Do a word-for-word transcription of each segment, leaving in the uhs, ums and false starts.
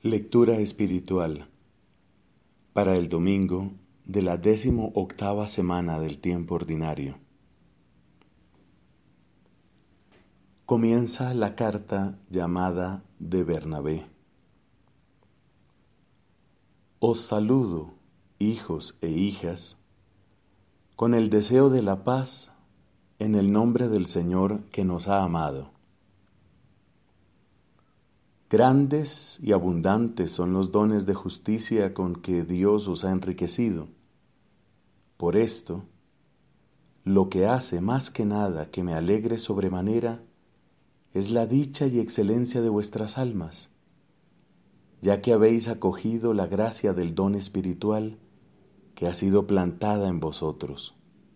Lectura espiritual para el domingo de la décimo octava semana del tiempo ordinario. Comienza la carta llamada de Bernabé. Os saludo, hijos e hijas, con el deseo de la paz en el nombre del Señor que nos ha amado. Grandes y abundantes son los dones de justicia con que Dios os ha enriquecido. Por esto, lo que hace más que nada que me alegre sobremanera es la dicha y excelencia de vuestras almas, ya que habéis acogido la gracia del don espiritual que ha sido plantada en vosotros.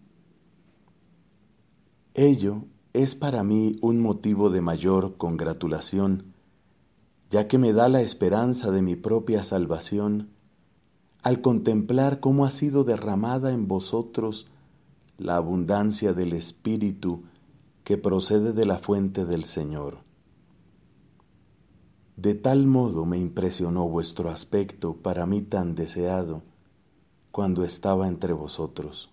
Ello es para mí un motivo de mayor congratulación, ya que me da la esperanza de mi propia salvación al contemplar cómo ha sido derramada en vosotros la abundancia del Espíritu que procede de la fuente del Señor. De tal modo me impresionó vuestro aspecto para mí tan deseado cuando estaba entre vosotros.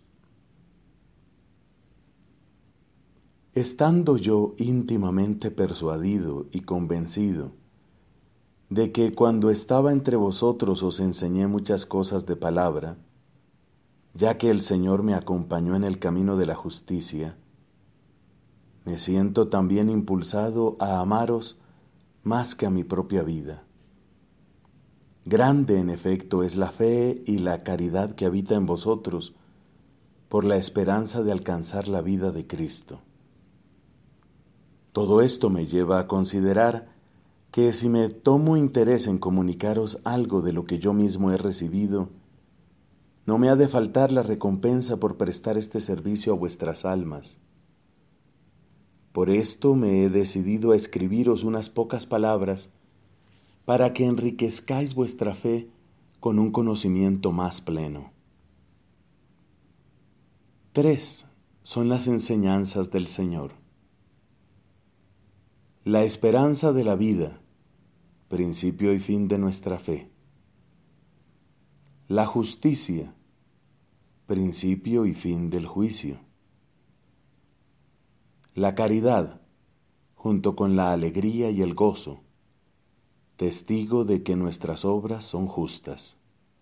Estando yo íntimamente persuadido y convencido de que cuando estaba entre vosotros os enseñé muchas cosas de palabra, ya que el Señor me acompañó en el camino de la justicia, me siento también impulsado a amaros más que a mi propia vida. Grande, en efecto, es la fe y la caridad que habita en vosotros por la esperanza de alcanzar la vida de Cristo. Todo esto me lleva a considerar que si me tomo interés en comunicaros algo de lo que yo mismo he recibido, no me ha de faltar la recompensa por prestar este servicio a vuestras almas. Por esto me he decidido a escribiros unas pocas palabras para que enriquezcáis vuestra fe con un conocimiento más pleno. Tres son las enseñanzas del Señor. La esperanza de la vida, principio y fin de nuestra fe. La justicia, principio y fin del juicio. La caridad, junto con la alegría y el gozo, testigo de que nuestras obras son justas.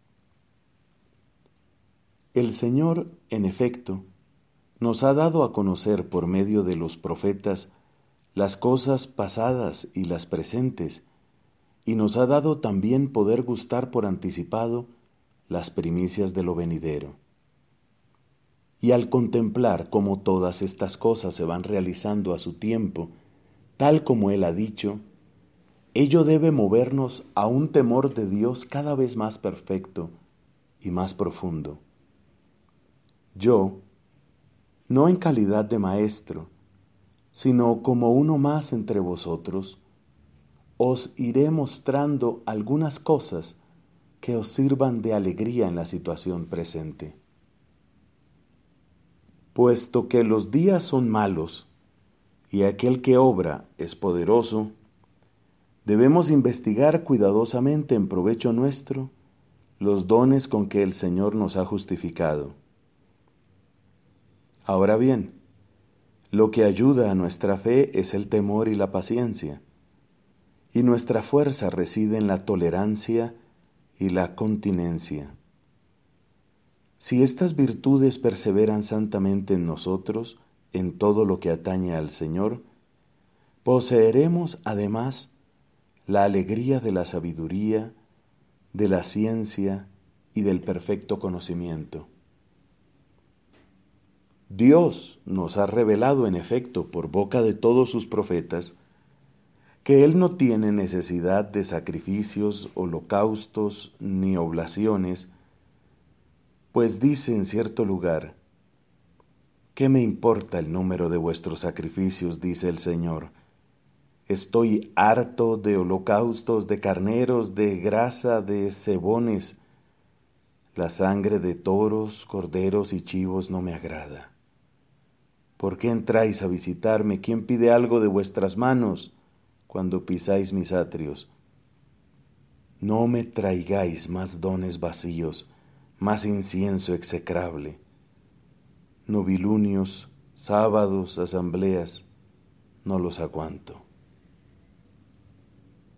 El Señor, en efecto, nos ha dado a conocer por medio de los profetas las cosas pasadas y las presentes, y nos ha dado también poder gustar por anticipado las primicias de lo venidero. Y al contemplar cómo todas estas cosas se van realizando a su tiempo, tal como Él ha dicho, ello debe movernos a un temor de Dios cada vez más perfecto y más profundo. Yo, no en calidad de maestro, sino como uno más entre vosotros, os iré mostrando algunas cosas que os sirvan de alegría en la situación presente. Puesto que los días son malos y aquel que obra es poderoso, debemos investigar cuidadosamente en provecho nuestro los dones con que el Señor nos ha justificado. Ahora bien, lo que ayuda a nuestra fe es el temor y la paciencia, y nuestra fuerza reside en la tolerancia y la continencia. Si estas virtudes perseveran santamente en nosotros, en todo lo que atañe al Señor, poseeremos además la alegría de la sabiduría, de la ciencia y del perfecto conocimiento. Dios nos ha revelado en efecto por boca de todos sus profetas que Él no tiene necesidad de sacrificios, holocaustos ni oblaciones, pues dice en cierto lugar: ¿qué me importa el número de vuestros sacrificios?, dice el Señor. Estoy harto de holocaustos, de carneros, de grasa, de cebones. La sangre de toros, corderos y chivos no me agrada. ¿Por qué entráis a visitarme? ¿Quién pide algo de vuestras manos cuando pisáis mis atrios? No me traigáis más dones vacíos, más incienso execrable, novilunios, sábados, asambleas, no los aguanto.